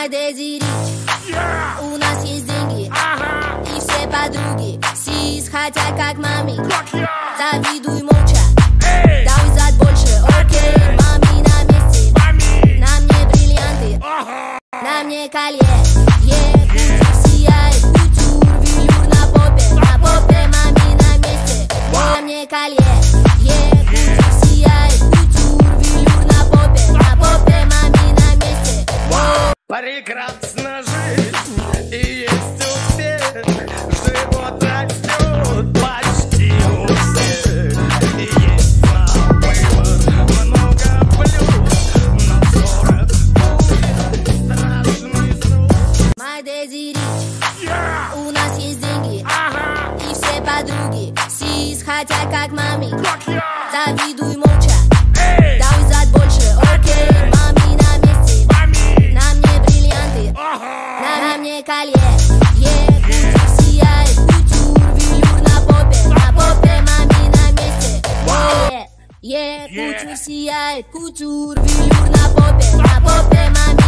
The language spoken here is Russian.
My Desiree, у нас есть деньги, и все подруги сис хотят как маме. Завидуй молча, давай зад больше, окей. Мами на месте, на мне бриллианты, на мне колье. Кутюр сияет, кутюр, велюр на попе мами на месте, на мне колье. Кутюр сияет, кутюр, велюр на попе мами на месте. Прекрасна жизнь и есть успех, живот растет почти у всех. И есть на выбор много плюс, но скоро будет страшный срок. My Desiree, у нас есть деньги, и все подруги сис хотят как маме. Завидуй молча, давай зад больше, окей. Мами на месте, на мне бриллианты, на мне колье. Кутюр сияет, кутюр, велюр на попе мами на месте. Кутюр сияет, кутюр, велюр на попе мами.